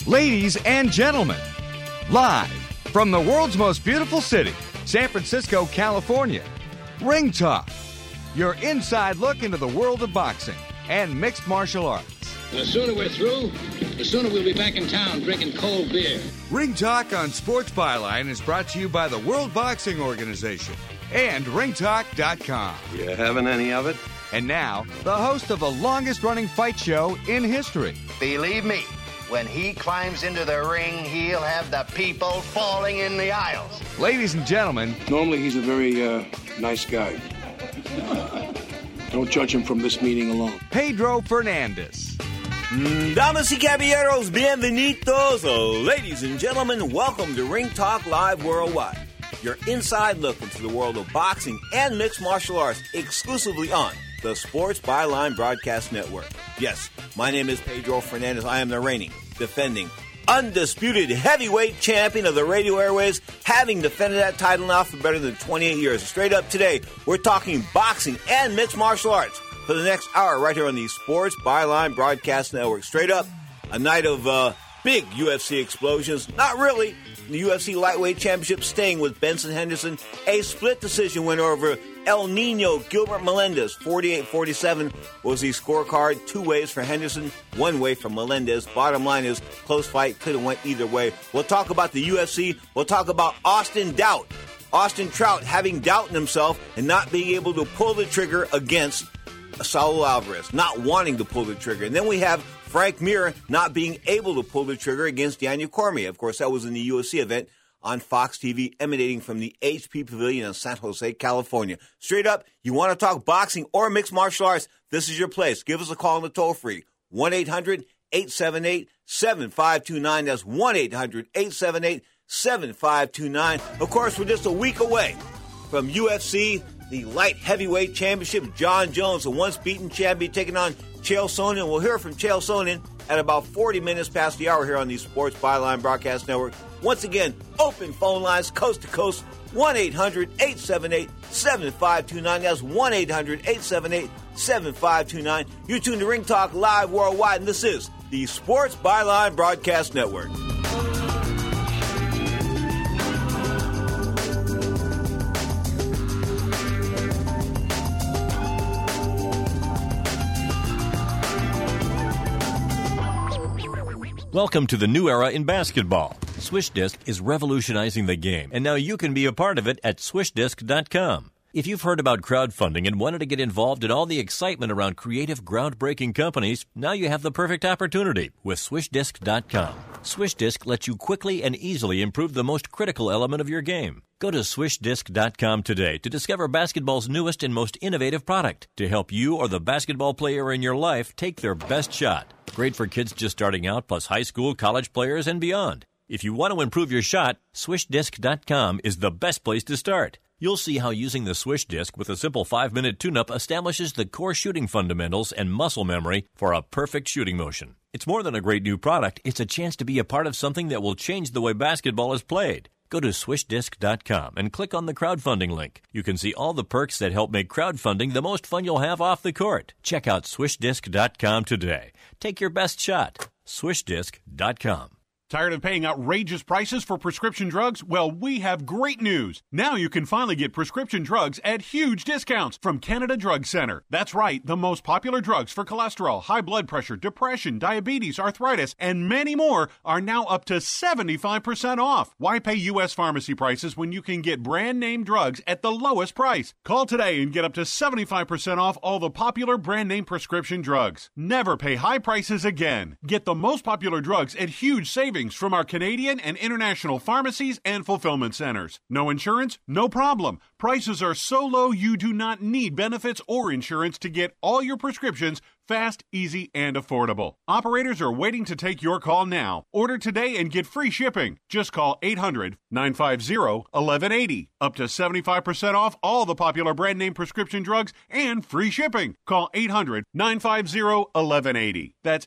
Ladies and gentlemen, live from the world's most beautiful city, San Francisco, California, Ring Talk, your inside look into the world of boxing and mixed martial arts. The sooner we're through, the sooner we'll be back in town drinking cold beer. Ring Talk on Sports Byline is brought to you by the World Boxing Organization and ringtalk.com. You having any of it? And now, the host of the longest-running fight show in history. Believe me, when he climbs into the ring, he'll have the people falling in the aisles. Ladies and gentlemen, normally he's a very nice guy. Don't judge him from this meeting alone. Pedro Fernandez. Damas y caballeros, bienvenidos. Ladies and gentlemen, welcome to Ring Talk Live Worldwide. Your inside look into the world of boxing and mixed martial arts exclusively on the Sports Byline Broadcast Network. Yes, my name is Pedro Fernandez. I am the reigning, defending, undisputed heavyweight champion of the radio airways, having defended that title now for better than 28 years. Straight up today, we're talking boxing and mixed martial arts for the next hour right here on the Sports Byline Broadcast Network. Straight up, a night of big UFC explosions. Not really. The UFC Lightweight Championship staying with Benson Henderson. A split decision win over El Nino Gilbert Melendez. 48-47 was the scorecard. 2 ways for Henderson, 1 way for Melendez. Bottom line is, close fight, could have went either way. We'll talk about the UFC. We'll talk about Austin Trout having doubt in himself and not being able to pull the trigger against Saul Alvarez, not wanting to pull the trigger. And then we have Frank Mir not being able to pull the trigger against Daniel Cormier. Of course, that was in the UFC event on Fox TV, emanating from the HP Pavilion in San Jose, California. Straight up, you want to talk boxing or mixed martial arts, this is your place. Give us a call on the toll-free, 1-800-878-7529. That's 1-800-878-7529. Of course, we're just a week away from UFC, the light heavyweight championship. John Jones, the once beaten champion, taking on Chael Sonnen. We'll hear from Chael Sonnen at about 40 minutes past the hour here on the Sports Byline Broadcast Network. Once again, open phone lines coast to coast, 1-800-878-7529. That's 1-800-878-7529. You're tuned to Ring Talk Live Worldwide, and this is the Sports Byline Broadcast Network. Welcome to the new era in basketball. SwishDisc is revolutionizing the game, and now you can be a part of it at SwishDisc.com. If you've heard about crowdfunding and wanted to get involved in all the excitement around creative, groundbreaking companies, now you have the perfect opportunity with SwishDisc.com. SwishDisc lets you quickly and easily improve the most critical element of your game. Go to SwishDisc.com today to discover basketball's newest and most innovative product to help you or the basketball player in your life take their best shot. Great for kids just starting out, plus high school, college players, and beyond. If you want to improve your shot, SwishDisc.com is the best place to start. You'll see how using the Swish Disc with a simple 5-minute tune-up establishes the core shooting fundamentals and muscle memory for a perfect shooting motion. It's more than a great new product. It's a chance to be a part of something that will change the way basketball is played. Go to SwishDisc.com and click on the crowdfunding link. You can see all the perks that help make crowdfunding the most fun you'll have off the court. Check out SwishDisc.com today. Take your best shot. SwishDisc.com. Tired of paying outrageous prices for prescription drugs? Well, we have great news. Now you can finally get prescription drugs at huge discounts from Canada Drug Center. That's right, the most popular drugs for cholesterol, high blood pressure, depression, diabetes, arthritis, and many more are now up to 75% off. Why pay U.S. pharmacy prices when you can get brand name drugs at the lowest price? Call today and get up to 75% off all the popular brand name prescription drugs. Never pay high prices again. Get the most popular drugs at huge savings from our Canadian and international pharmacies and fulfillment centers. No insurance? No problem. Prices are so low you do not need benefits or insurance to get all your prescriptions fast, easy, and affordable. Operators are waiting to take your call now. Order today and get free shipping. Just call 800-950-1180. Up to 75% off all the popular brand name prescription drugs and free shipping. Call 800-950-1180. That's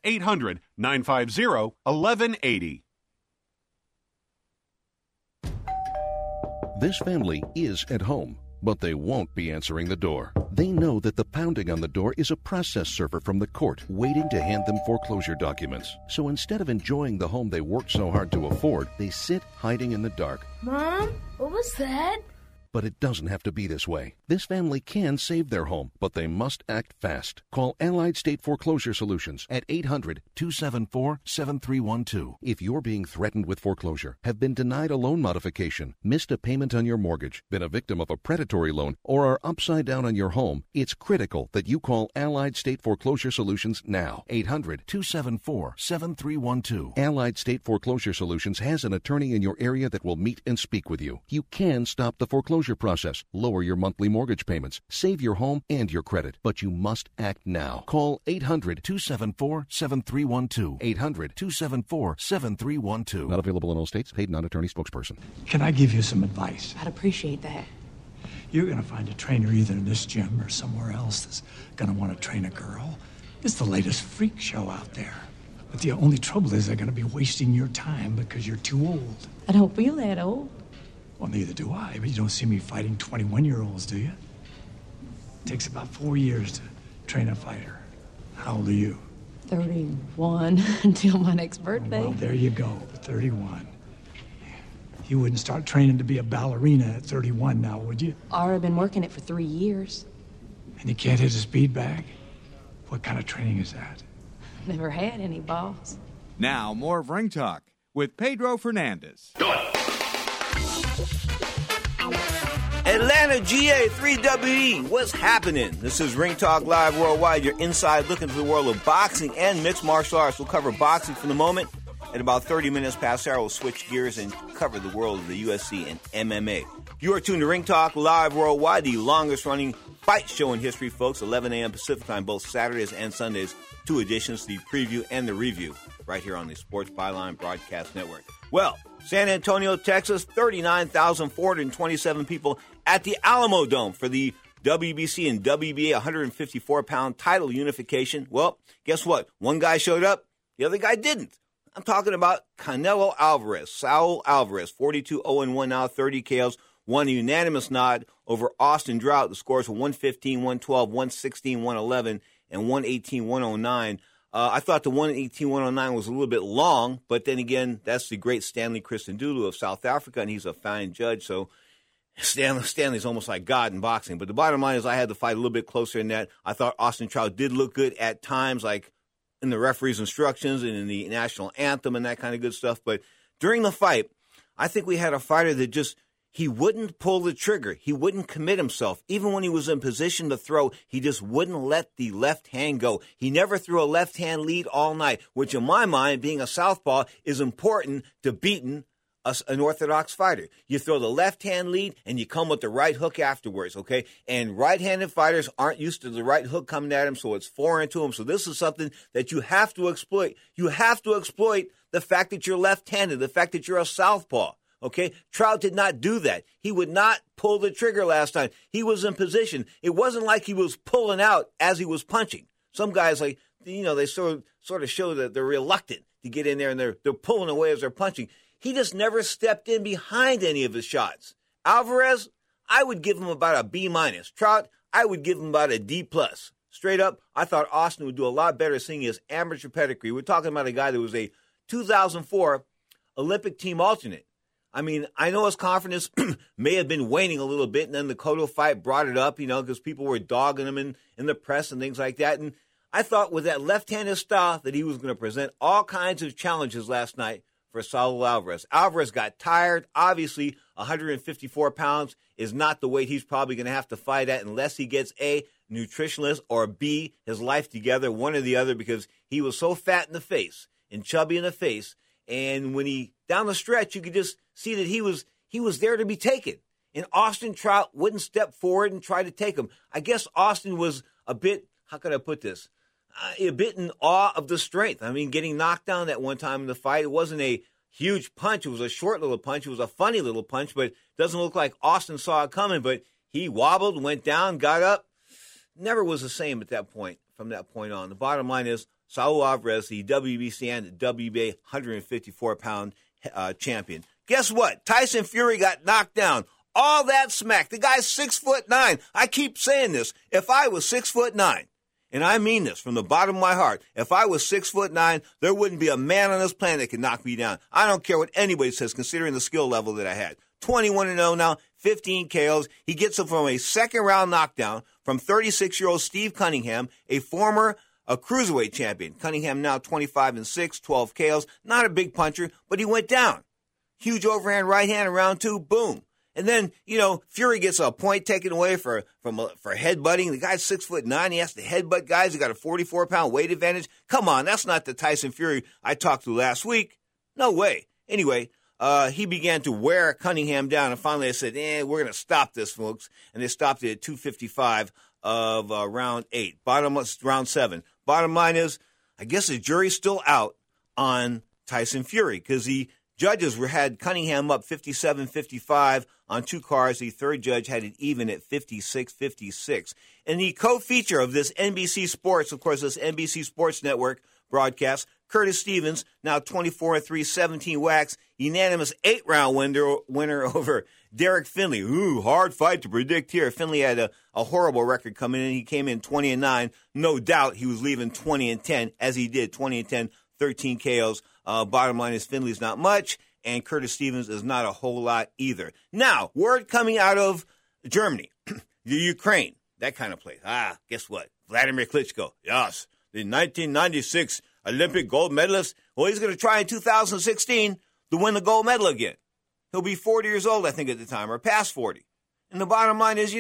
800-950-1180. This family is at home. but they won't be answering the door. They know that the pounding on the door is a process server from the court waiting to hand them foreclosure documents. So instead of enjoying the home they worked so hard to afford, they sit hiding in the dark. Mom, what was that? But it doesn't have to be this way. This family can save their home, but they must act fast. Call Allied State Foreclosure Solutions at 800-274-7312. If you're being threatened with foreclosure, have been denied a loan modification, missed a payment on your mortgage, been a victim of a predatory loan, or are upside down on your home, it's critical that you call Allied State Foreclosure Solutions now. 800-274-7312. Allied State Foreclosure Solutions has an attorney in your area that will meet and speak with you. You can stop the foreclosure process, lower your monthly mortgage payments, save your home and your credit, but you must act now. Call 800-274-7312. 800-274-7312. Not available in all states. Paid non-attorney spokesperson. Can I give you some advice? I'd appreciate that. You're going to find a trainer either in this gym or somewhere else that's going to want to train a girl. It's the latest freak show out there. But the only trouble is they're going to be wasting your time because you're too old. I don't feel that old. Well, neither do I, but you don't see me fighting 21-year-olds, do you? It takes about 4 years to train a fighter. How old are you? 31 until my next birthday. Well, there you go, 31. You wouldn't start training to be a ballerina at 31 now, would you? I've already been working it for 3 years. And you can't hit a speed bag? What kind of training is that? Never had any, boss. Now, more of Ring Talk with Pedro Fernandez. Atlanta GA 3WE, what's happening? This is Ring Talk Live Worldwide, your inside look into the world of boxing and mixed martial arts. We'll cover boxing for the moment. At about 30 minutes past hour, we'll switch gears and cover the world of the UFC and MMA. You are tuned to Ring Talk Live Worldwide, the longest-running fight show in history, folks. 11 a.m. Pacific time, both Saturdays and Sundays. 2 editions, the preview and the review, right here on the Sports Byline Broadcast Network. Well, San Antonio, Texas, 39,427 people at the Alamo Dome for the WBC and WBA 154-pound title unification. Well, guess what? One guy showed up, the other guy didn't. I'm talking about Canelo Alvarez, Saul Alvarez, 42-0-1 now, 30 KOs, won a unanimous nod over Austin Trout. The scores were 115, 112, 116, 111, and 118, 109. I thought the 118, 109 was a little bit long, but then again, that's the great Stanley Christendoulou of South Africa, and he's a fine judge, so Stanley's almost like God in boxing. But the bottom line is I had to fight a little bit closer than that. I thought Austin Trout did look good at times, like in the referee's instructions and in the national anthem and that kind of good stuff. But during the fight, I think we had a fighter that just, he wouldn't pull the trigger. He wouldn't commit himself. Even when he was in position to throw, he just wouldn't let the left hand go. He never threw a left hand lead all night, which in my mind, being a southpaw, is important to beating an orthodox fighter. You throw the left-hand lead, and you come with the right hook afterwards, okay? And right-handed fighters aren't used to the right hook coming at them, so it's foreign to them. So this is something that you have to exploit. You have to exploit the fact that you're left-handed, the fact that you're a southpaw, okay? Trout did not do that. He would not pull the trigger last time. He was in position. It wasn't like he was pulling out as he was punching. Some guys, like, you know, they sort of show that they're reluctant to get in there, and they're pulling away as they're punching. He just never stepped in behind any of his shots. Alvarez, I would give him about a B-. Trout, I would give him about a D+. Straight up, I thought Austin would do a lot better seeing his amateur pedigree. We're talking about a guy that was a 2004 Olympic team alternate. I mean, I know his confidence may have been waning a little bit, and then the Cotto fight brought it up, you know, because people were dogging him in the press and things like that. And I thought with that left-handed style that he was going to present all kinds of challenges last night for Saul Alvarez. Alvarez got tired. Obviously, 154 pounds is not the weight he's probably going to have to fight at unless he gets A, nutritionist, or B, his life together, one or the other, because he was so fat in the face and chubby in the face. And when he, down the stretch, you could just see that he was there to be taken. And Austin Trout wouldn't step forward and try to take him. I guess Austin was a bit, how can I put this? A bit in awe of the strength. I mean, getting knocked down that one time in the fight, it wasn't a huge punch. It was a short little punch. It was a funny little punch, but it doesn't look like Austin saw it coming. But he wobbled, went down, got up. Never was the same at that point, from that point on. The bottom line is Saul Alvarez, the WBC and WBA 154-pound champion. Guess what? Tyson Fury got knocked down. All that smack. The guy's 6'9". I keep saying this. If I was 6'9", and I mean this from the bottom of my heart, if I was 6'9", there wouldn't be a man on this planet that could knock me down. I don't care what anybody says, considering the skill level that I had. 21-0 now, 15 KOs. He gets it from a second-round knockdown from 36-year-old Steve Cunningham, a cruiserweight champion. Cunningham now 25-6, 12 KOs. Not a big puncher, but he went down. Huge overhand right hand in round 2, boom. And then, Fury gets a point taken away for headbutting. The guy's 6'9". He has to headbutt guys. He got a 44-pound weight advantage. Come on, that's not the Tyson Fury I talked to last week. No way. Anyway, he began to wear Cunningham down, and finally I said, we're going to stop this, folks. And they stopped it at 2:55 of round 8. Round 7. Bottom line is, I guess the jury's still out on Tyson Fury because the judges had Cunningham up 57-55 on 2 cards. The third judge had it even at 56-56. And the co-feature of this NBC Sports, of course, this NBC Sports Network broadcast, Curtis Stevens, now 24-3, 17 whacks, unanimous 8-round winner over Derek Finley. Ooh, hard fight to predict here. Finley had a horrible record coming in. He came in 20-9. No doubt he was leaving 20-10, as he did, 20-10, 13 KOs. Bottom line is Finley's not much, and Curtis Stevens is not a whole lot either. Now, word coming out of Germany, the Ukraine, that kind of place. Guess what? Vladimir Klitschko, yes, the 1996 Olympic gold medalist. Well, he's going to try in 2016 to win the gold medal again. He'll be 40 years old, I think, at the time, or past 40. And the bottom line is, he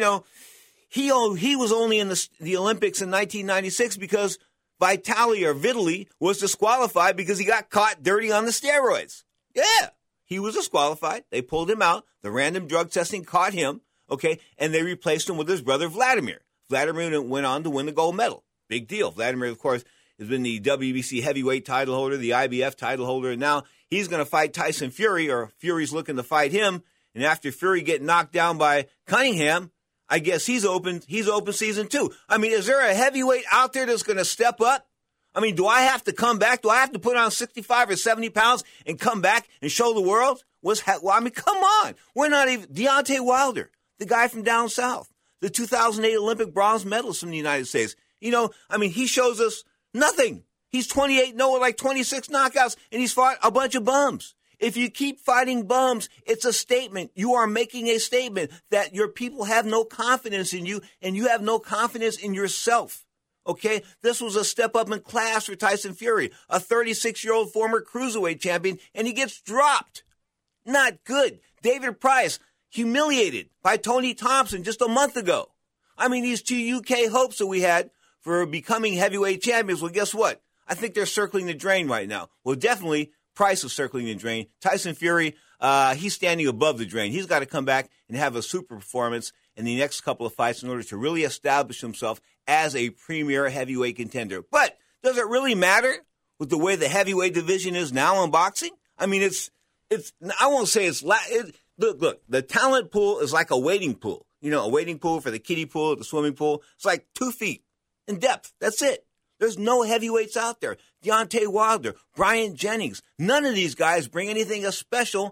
was only in the Olympics in 1996 because Vitaly was disqualified because he got caught dirty on the steroids. Yeah, he was disqualified. They pulled him out. The random drug testing caught him, okay, and they replaced him with his brother Vladimir. Vladimir went on to win the gold medal. Big deal. Vladimir, of course, has been the WBC heavyweight title holder, the IBF title holder, and now he's going to fight Tyson Fury, or Fury's looking to fight him. And after Fury get knocked down by Cunningham, I guess he's open season 2. I mean, is there a heavyweight out there that's going to step up? I mean, do I have to come back? Do I have to put on 65 or 70 pounds and come back and show the world? Come on. We're not even Deontay Wilder, the guy from down south, the 2008 Olympic bronze medalist from the United States. He shows us nothing. He's 28-0 with like 26 knockouts, and he's fought a bunch of bums. If you keep fighting bums, it's a statement. You are making a statement that your people have no confidence in you, and you have no confidence in yourself. Okay? This was a step up in class for Tyson Fury, a 36-year-old former cruiserweight champion, and he gets dropped. Not good. David Price, humiliated by Tony Thompson just a month ago. I mean, these 2 UK hopes that we had for becoming heavyweight champions, well, guess what? I think they're circling the drain right now. Well, definitely Price is circling the drain. Tyson Fury, he's standing above the drain. He's got to come back and have a super performance in the next couple of fights in order to really establish himself as a premier heavyweight contender. But does it really matter with the way the heavyweight division is now in boxing? I mean, I won't say look, the talent pool is like a wading pool. A wading pool for the kiddie pool, the swimming pool. It's like 2 feet in depth. That's it. There's no heavyweights out there. Deontay Wilder, Brian Jennings, none of these guys bring anything special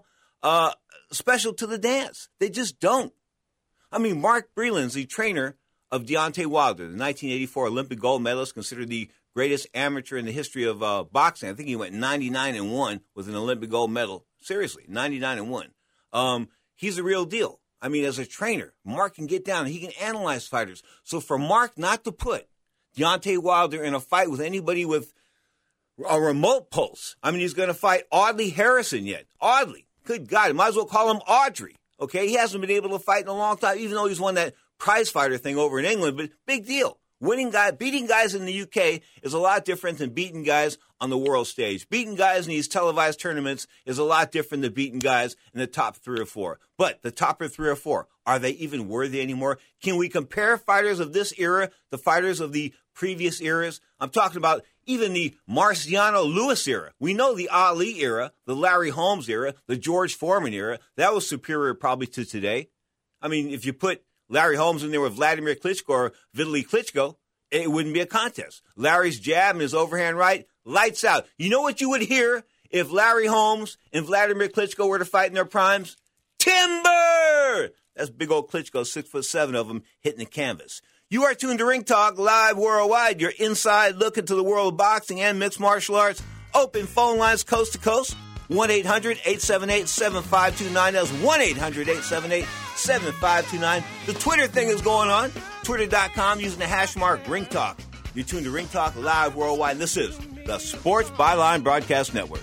to the dance. They just don't. I mean, Mark Breland's the trainer of Deontay Wilder, the 1984 Olympic gold medalist, considered the greatest amateur in the history of boxing. I think he went 99-1 with an Olympic gold medal. Seriously, 99-1. He's the real deal. I mean, as a trainer, Mark can get down and he can analyze fighters. So for Mark not to put Deontay Wilder in a fight with anybody with a remote pulse. I mean, he's going to fight Audley Harrison yet. Audley. Good God. Might as well call him Audrey. Okay? He hasn't been able to fight in a long time, even though he's won that prize fighter thing over in England. But big deal. Beating guys in the UK is a lot different than beating guys on the world stage. Beating guys in these televised tournaments is a lot different than beating guys in the top 3 or 4. But the top 3 or 4, are they even worthy anymore? Can we compare fighters of this era to fighters of the previous eras? I'm talking about even the Marciano Lewis era. We know the Ali era, the Larry Holmes era, the George Foreman era. That was superior probably to today. I mean, if you put Larry Holmes in there with Vladimir Klitschko or Vitaly Klitschko, it wouldn't be a contest. Larry's jab and his overhand right, lights out. You know what you would hear if Larry Holmes and Vladimir Klitschko were to fight in their primes? Timber! That's big old Klitschko, 6'7" of them hitting the canvas. You are tuned to Ring Talk Live Worldwide, your inside look into the world of boxing and mixed martial arts. Open phone lines coast to coast, 1-800-878-7529. That's 1-800-878-7529. The Twitter thing is going on, twitter.com using the hash mark Ring Talk. You're tuned to Ring Talk Live Worldwide. This is the Sports Byline Broadcast Network.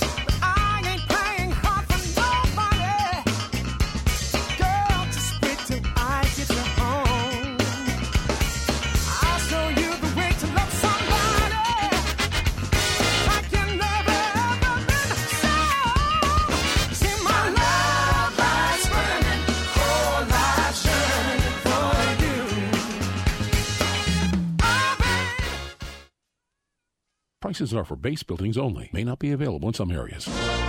Prices are for base buildings only. May not be available in some areas.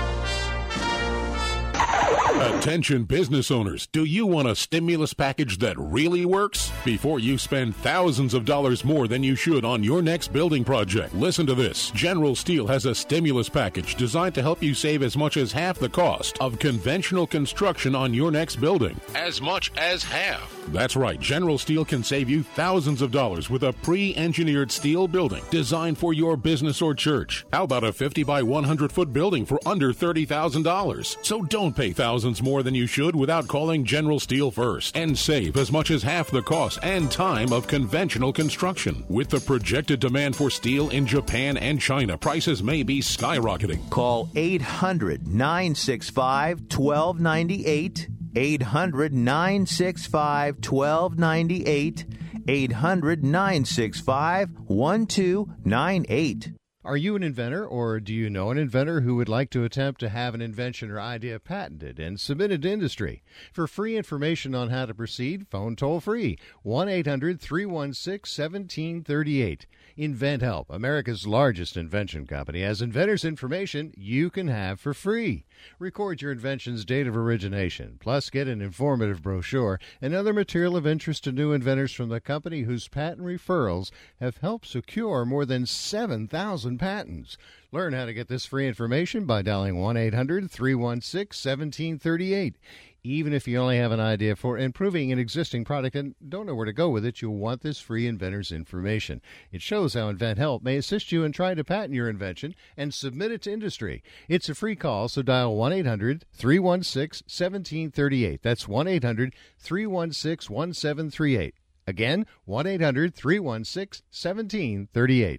Attention business owners, do you want a stimulus package that really works? Before you spend thousands of dollars more than you should on your next building project, listen to this. General Steel has a stimulus package designed to help you save as much as half the cost of conventional construction on your next building. As much as half. That's right, General Steel can save you thousands of dollars with a pre-engineered steel building designed for your business or church. How about a 50 by 100 foot building for under $30,000? So don't pay thousands more than you should without calling General Steel first and save as much as half the cost and time of conventional construction. With the projected demand for steel in Japan and China, prices may be skyrocketing. Call 800-965-1298. 800-965-1298. 800-965-1298. Are you an inventor, or do you know an inventor who would like to attempt to have an invention or idea patented and submitted to industry? For free information on how to proceed, phone toll-free, 1-800-316-1738. InventHelp, America's largest invention company, has inventors' information you can have for free. Record your invention's date of origination, plus get an informative brochure and other material of interest to new inventors from the company whose patent referrals have helped secure more than 7,000 patents. Learn how to get this free information by dialing 1-800-316-1738. Even if you only have an idea for improving an existing product and don't know where to go with it, you'll want this free inventor's information. It shows how InventHelp may assist you in trying to patent your invention and submit it to industry. It's a free call, so dial 1-800-316-1738. That's 1-800-316-1738. Again, 1-800-316-1738.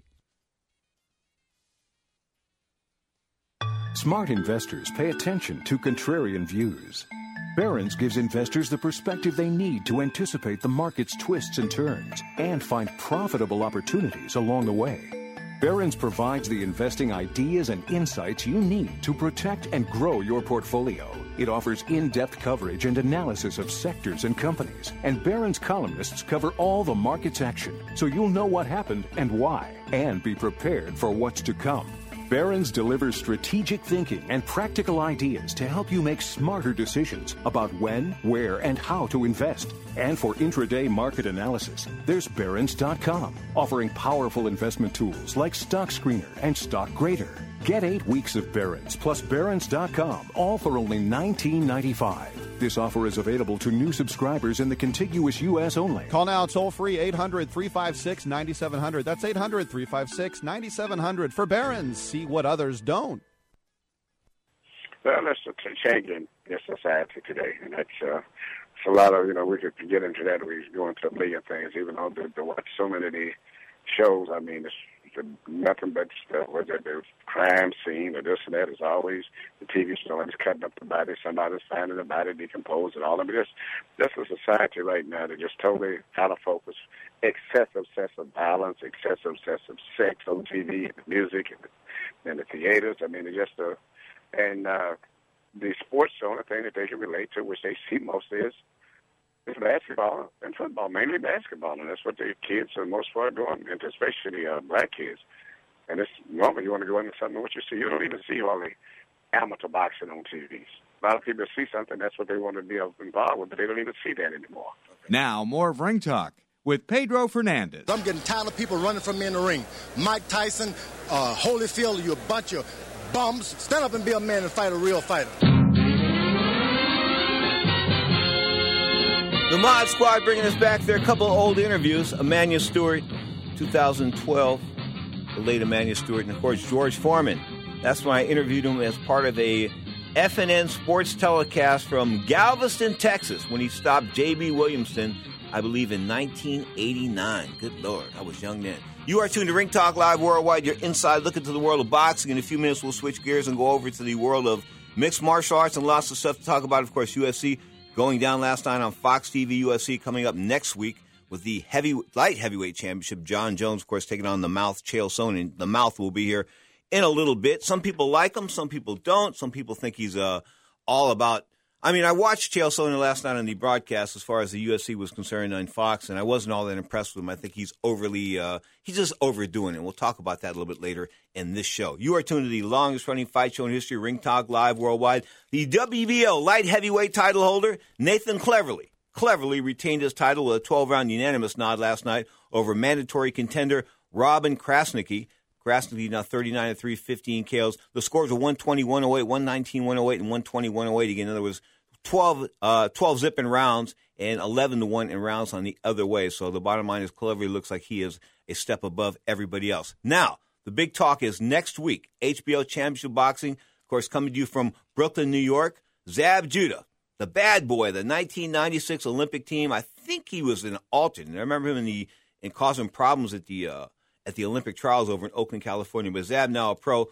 Smart investors pay attention to contrarian views. Barron's gives investors the perspective they need to anticipate the market's twists and turns and find profitable opportunities along the way. Barron's provides the investing ideas and insights you need to protect and grow your portfolio. It offers in-depth coverage and analysis of sectors and companies, and Barron's columnists cover all the market's action, so you'll know what happened and why, and be prepared for what's to come. Barron's delivers strategic thinking and practical ideas to help you make smarter decisions about when, where, and how to invest. And for intraday market analysis, there's Barron's.com, offering powerful investment tools like Stock Screener and Stock Grader. Get 8 weeks of Barron's plus Barron's.com, all for only $19.95. This offer is available to new subscribers in the contiguous U.S. only. Call now toll-free 800-356-9700. That's 800-356-9700 for Barron's. See what others don't. Well, that's a change in society today, and that's a lot of, we could get into that. We go into a million things, even though to watch so many of the shows, I mean, it's nothing but whether there's crime scene or this and that. Is always the TV show is cutting up the body, somebody's finding the body decomposed and all of it. That's a society right now that just totally out of focus. Excessive violence, excessive sex on TV and the music and the theaters. I mean, it's just and the sports, the only thing that they can relate to, which they see mostly is basketball and football, mainly basketball, and that's what the kids for the most part are doing, and especially black kids. And it's normally you want to go into something, what you see, you don't even see all the amateur boxing on TVs. A lot of people see something, that's what they want to be involved with, but they don't even see that anymore. Now, more of Ring Talk with Pedro Fernandez. I'm getting tired of people running from me in the ring. Mike Tyson, Holyfield, you a bunch of bums. Stand up and be a man and fight a real fighter. The Mod Squad bringing us back. There are a couple of old interviews. Emmanuel Stewart, 2012. The late Emmanuel Stewart. And, of course, George Foreman. That's when I interviewed him as part of a FNN sports telecast from Galveston, Texas, when he stopped J.B. Williamson, I believe, in 1989. Good Lord, I was young then. You are tuned to Ring Talk Live Worldwide. Your inside look into the world of boxing. In a few minutes, we'll switch gears and go over to the world of mixed martial arts and lots of stuff to talk about. Of course, UFC going down last night on Fox TV. UFC coming up next week with the light heavyweight championship. John Jones, of course, taking on the Mouth, Chael Sonnen. The Mouth will be here in a little bit. Some people like him. Some people don't. Some people think he's all about. I mean, I watched Chael Sonnen last night on the broadcast as far as the UFC was concerned on Fox, and I wasn't all that impressed with him. I think he's he's just overdoing it. We'll talk about that a little bit later in this show. You are tuned to the longest-running fight show in history, Ring Talk Live Worldwide. The WBO light heavyweight title holder, Nathan Cleverly retained his title with a 12-round unanimous nod last night over mandatory contender Robin Krasniqi. Krasniqi now 39-3, 15 KOs. The scores were 120-108, 119-108, and 120-108. Again, in other words, 12 zip in rounds and 11-1 in rounds on the other way. So the bottom line is Cleverly looks like he is a step above everybody else. Now, the big talk is next week, HBO Championship Boxing, of course, coming to you from Brooklyn, New York. Zab Judah, the bad boy, the 1996 Olympic team. I think he was an alternate. I remember him in causing problems at the Olympic trials over in Oakland, California. But Zab now a pro,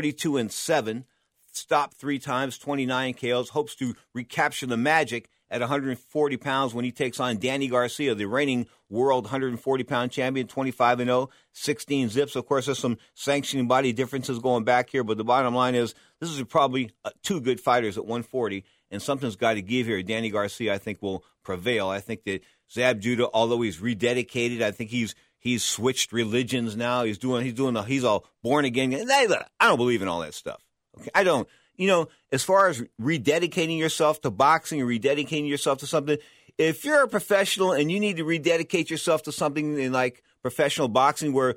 42-7, stopped 3 times, 29 KOs, hopes to recapture the magic at 140 pounds when he takes on Danny Garcia, the reigning world 140-pound champion, 25-0, 16 zips. Of course, there's some sanctioning body differences going back here, but the bottom line is this is probably 2 good fighters at 140, and something's got to give here. Danny Garcia, I think, will prevail. I think that Zab Judah, although he's rededicated, I think he's switched religions now. He's all born again. I don't believe in all that stuff. Okay, I don't. As far as rededicating yourself to boxing or rededicating yourself to something, if you're a professional and you need to rededicate yourself to something in like professional boxing where,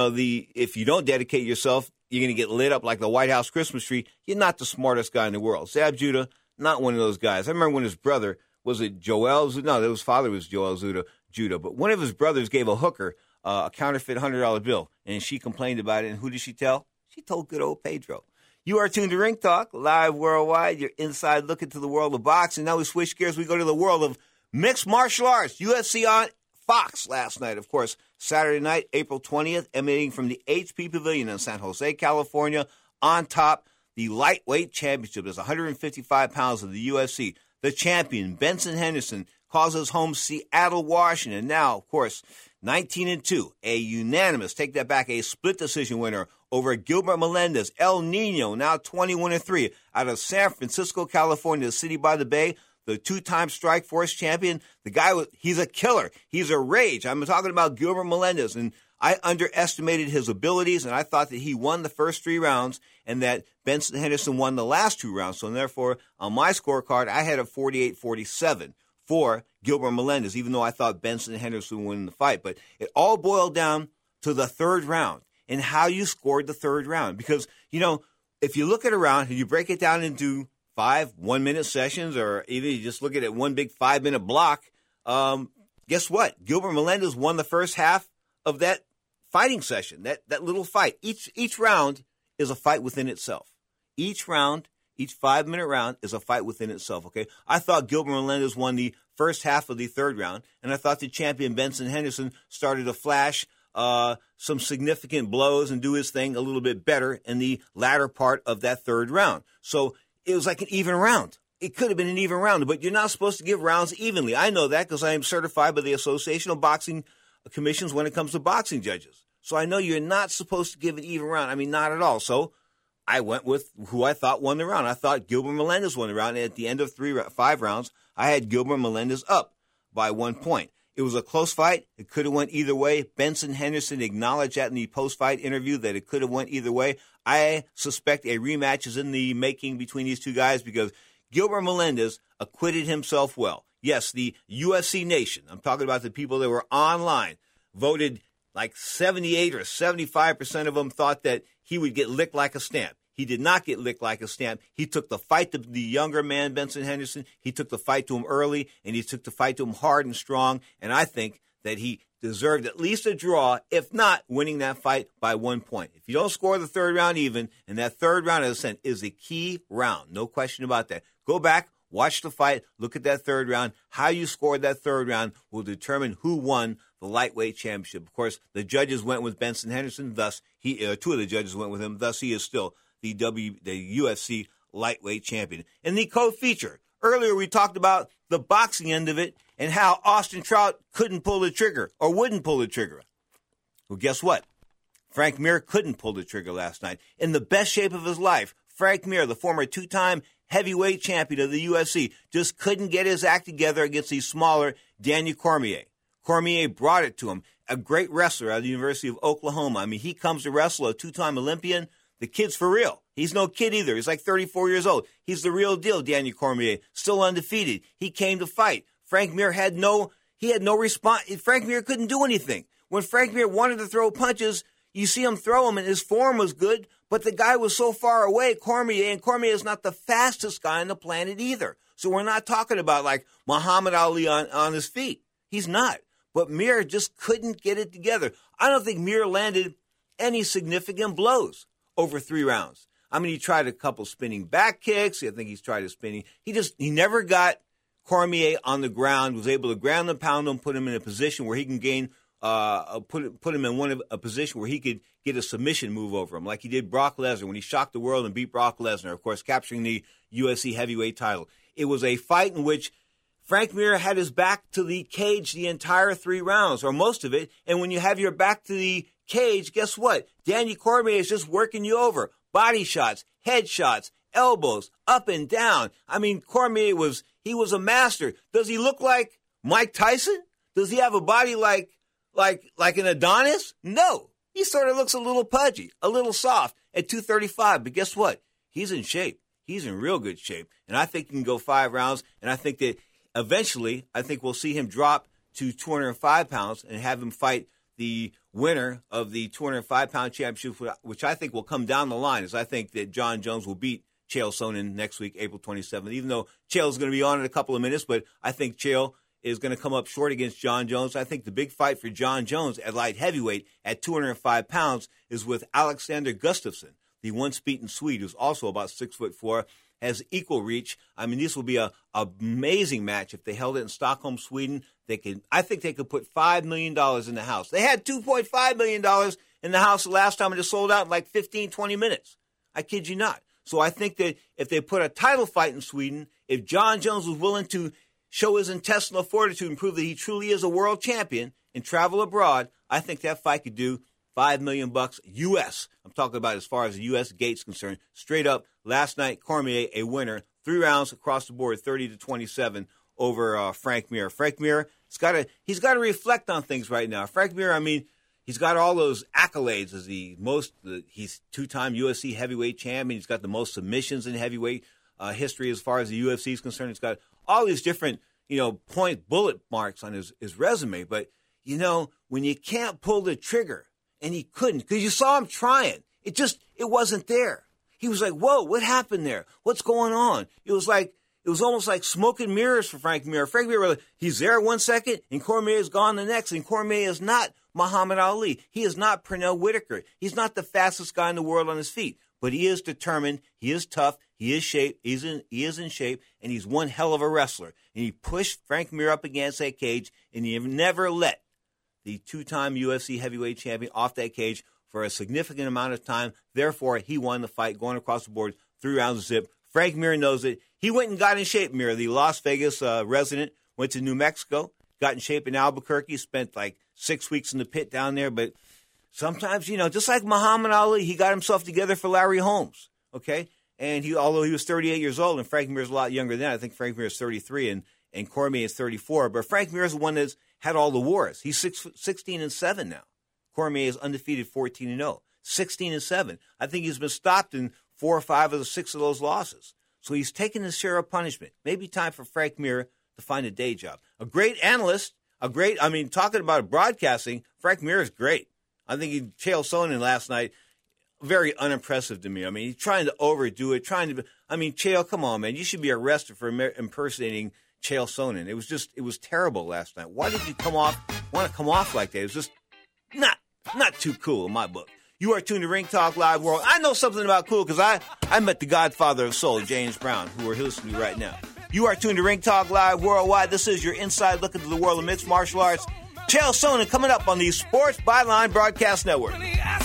if you don't dedicate yourself, you're going to get lit up like the White House Christmas tree, you're not the smartest guy in the world. Zab Judah, not one of those guys. I remember when his brother, was it Joel? No, his father was Joel Judah, but one of his brothers gave a hooker a counterfeit $100 bill, and she complained about it, and who did she tell? She told good old Pedro. You are tuned to Ring Talk, live worldwide, your inside look into the world of boxing. Now we switch gears. We go to the world of mixed martial arts. UFC on Fox last night, of course, Saturday night, April 20th, emanating from the HP Pavilion in San Jose, California. On top, the lightweight championship. There's 155 pounds of the UFC. The champion, Benson Henderson, calls his home Seattle, Washington. Now, of course, 19-2, a unanimous, take that back, a split decision winner over Gilbert Melendez. El Nino, now 21-3, out of San Francisco, California, the city by the bay, the 2-time Strikeforce champion. The guy, he's a killer. He's a rage. I'm talking about Gilbert Melendez, and I underestimated his abilities, and I thought that he won the first 3 rounds and that Benson Henderson won the last 2 rounds. So, therefore, on my scorecard, I had a 48-47 for Gilbert Melendez, even though I thought Benson Henderson would win the fight. But it all boiled down to the 3rd round and how you scored the 3rd round. Because, if you look at a round and you break it down into 5 one-minute sessions, or even you just look at it one big 5-minute block, guess what? Gilbert Melendez won the first half of that fighting session, that little fight. Each round is a fight within itself. Each 5-minute round is a fight within itself, okay? I thought Gilbert Melendez won the first half of the 3rd round, and I thought the champion Benson Henderson started to flash some significant blows and do his thing a little bit better in the latter part of that 3rd round. So it was like an even round. It could have been an even round, but you're not supposed to give rounds evenly. I know that because I am certified by the Association of Boxing Commissions when it comes to boxing judges. So I know you're not supposed to give an even round. I mean, not at all. So I went with who I thought won the round. I thought Gilbert Melendez won the round. And at the end of 5 rounds, I had Gilbert Melendez up by 1 point. It was a close fight. It could have went either way. Benson Henderson acknowledged that in the post-fight interview that it could have went either way. I suspect a rematch is in the making between these two guys because Gilbert Melendez acquitted himself well. Yes, the UFC Nation, I'm talking about the people that were online, voted like 78 or 75% of them thought that he would get licked like a stamp. He did not get licked like a stamp. He took the fight to the younger man, Benson Henderson. He took the fight to him early, and he took the fight to him hard and strong. And I think that he deserved at least a draw, if not winning that fight by 1 point. If you don't score the third round even, and that third round, as I said, is a key round. No question about that. Go back, watch the fight, look at that third round. How you scored that third round will determine who won the lightweight championship. Of course, the judges went with Benson Henderson. Thus, two of the judges went with him. Thus, he is still the UFC lightweight champion. In the co-feature, earlier we talked about the boxing end of it and how Austin Trout couldn't pull the trigger or wouldn't pull the trigger. Well, guess what? Frank Mir couldn't pull the trigger last night. In the best shape of his life, Frank Mir, the former two-time heavyweight champion of the UFC, just couldn't get his act together against the smaller Daniel Cormier. Cormier brought it to him, a great wrestler out of the University of Oklahoma. I mean, he comes to wrestle, a two-time Olympian. The kid's for real. He's no kid either. He's like 34 years old. He's the real deal, Daniel Cormier, still undefeated. He came to fight. Frank Mir had no response. Frank Mir couldn't do anything. When Frank Mir wanted to throw punches, you see him throw them, and his form was good, but the guy was so far away, Cormier, and Cormier is not the fastest guy on the planet either. So we're not talking about like Muhammad Ali on his feet. He's not. But Mir just couldn't get it together. I don't think Mir landed any significant blows over 3 rounds. I mean, he tried a couple spinning back kicks. I think he's tried a spinning. He never got Cormier on the ground, was able to ground and pound him, put him in a position where he can gain, put him in a position where he could get a submission move over him, like he did Brock Lesnar when he shocked the world and beat Brock Lesnar, of course, capturing the UFC heavyweight title. It was a fight in which Frank Mir had his back to the cage the entire 3 rounds, or most of it, and when you have your back to the cage, guess what? Daniel Cormier is just working you over. Body shots, head shots, elbows, up and down. I mean, Cormier was a master. Does he look like Mike Tyson? Does he have a body like an Adonis? No. He sort of looks a little pudgy, a little soft at 235. But guess what? He's in shape. He's in real good shape. And I think he can go 5 rounds. And I think that eventually, I think we'll see him drop to 205 pounds and have him fight the winner of the 205-pound championship, which I think will come down the line, as I think that John Jones will beat Chael Sonnen next week, April 27th, even though Chael's going to be on in a couple of minutes, but I think Chael is going to come up short against John Jones. I think the big fight for John Jones at light heavyweight at 205 pounds is with Alexander Gustafsson, the once beaten Swede, who's also about 6'4", has equal reach. I mean, this will be an amazing match. If they held it in Stockholm, Sweden, I think they could put $5 million in the house. They had $2.5 million in the house the last time, and it sold out in like 15, 20 minutes. I kid you not. So I think that if they put a title fight in Sweden, if John Jones was willing to show his intestinal fortitude and prove that he truly is a world champion and travel abroad, I think that fight could do $5 million U.S. I'm talking about as far as the U.S. gate's concerned. Straight up, last night, Cormier, a winner, 3 rounds across the board, 30-27 over Frank Mir. Frank Mir, he's got to reflect on things right now. Frank Mir, I mean, he's got all those accolades as he's 2-time UFC heavyweight champion. He's got the most submissions in heavyweight history as far as the UFC is concerned. He's got all these different, bullet marks on his resume. But, when you can't pull the trigger, and he couldn't, because you saw him trying. It wasn't there. He was like, whoa, what happened there? What's going on? It was almost like smoke and mirrors for Frank Mir. Frank Mir, he's there 1 second, and Cormier is gone the next. And Cormier is not Muhammad Ali. He is not Pernell Whitaker. He's not the fastest guy in the world on his feet. But he is determined. He is tough. He is in shape, and he's one hell of a wrestler. And he pushed Frank Mir up against that cage, and he never let the 2-time UFC heavyweight champion off that cage for a significant amount of time. Therefore, he won the fight going across the board, 3 rounds of zip. Frank Mir knows it. He went and got in shape, Mir, the Las Vegas resident, went to New Mexico, got in shape in Albuquerque, spent like 6 weeks in the pit down there. But sometimes, just like Muhammad Ali, he got himself together for Larry Holmes, okay? And although he was 38 years old, and Frank Mir is a lot younger than that, I think Frank Mir is 33 and Cormier is 34. But Frank Mir is the one that's had all the wars. He's 16-7 now. Cormier is undefeated 14-0. 16-7. I think he's been stopped in 4 or 5 of the 6 of those losses. So he's taken his share of punishment. Maybe time for Frank Mir to find a day job. A great analyst, talking about broadcasting, Frank Mir is great. I think Chael Sonnen last night, very unimpressive to me. I mean, he's trying to overdo it, Chael, come on, man. You should be arrested for impersonating Chael Sonnen. It was terrible last night. Why did you want to come off like that? It was just not too cool in my book. You are tuned to Ring Talk Live World. I know something about cool because I met the godfather of soul, James Brown, who we're listening to right now. You are tuned to Ring Talk Live Worldwide. This is your inside look into the world of mixed martial arts. Chael Sonnen coming up on the Sports Byline Broadcast Network.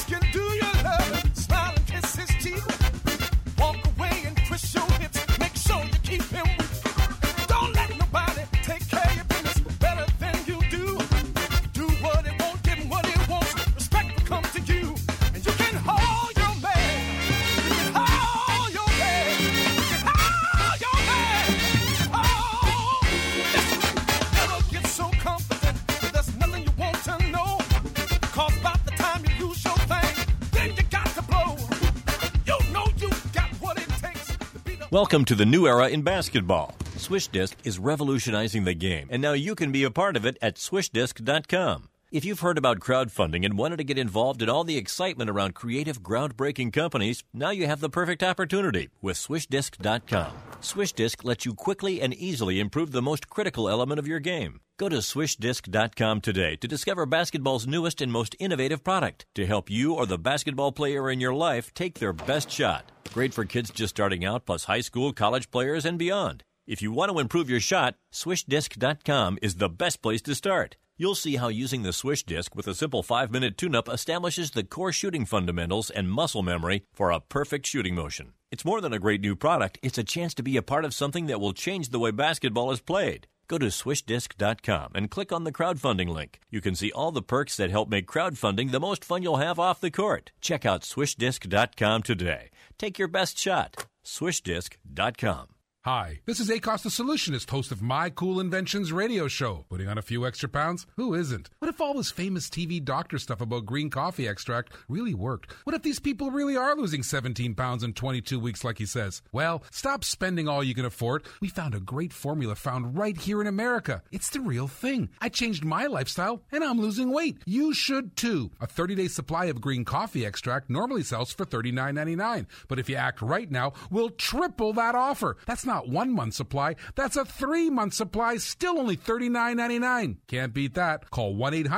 Welcome to the new era in basketball. Swish Disc is revolutionizing the game, and now you can be a part of it at SwishDisc.com. If you've heard about crowdfunding and wanted to get involved in all the excitement around creative, groundbreaking companies, now you have the perfect opportunity with SwishDisc.com. SwishDisc lets you quickly and easily improve the most critical element of your game. Go to SwishDisc.com today to discover basketball's newest and most innovative product to help you or the basketball player in your life take their best shot. Great for kids just starting out, plus high school, college players, and beyond. If you want to improve your shot, SwishDisc.com is the best place to start. You'll see how using the Swish Disc with a simple 5-minute tune-up establishes the core shooting fundamentals and muscle memory for a perfect shooting motion. It's more than a great new product. It's a chance to be a part of something that will change the way basketball is played. Go to SwishDisc.com and click on the crowdfunding link. You can see all the perks that help make crowdfunding the most fun you'll have off the court. Check out SwishDisc.com today. Take your best shot. SwishDisc.com. Hi, this is Akos the Solutionist, host of My Cool Inventions radio show. Putting on a few extra pounds? Who isn't? What if all this famous TV doctor stuff about green coffee extract really worked? What if these people really are losing 17 pounds in 22 weeks like he says? Well, stop spending all you can afford. We found a great formula found right here in America. It's the real thing. I changed my lifestyle and I'm losing weight. You should too. A 30-day supply of green coffee extract normally sells for $39.99. But if you act right now, we'll triple that offer. That's not 1 month supply. That's a 3-month supply, still only $39.99. Can't beat that. Call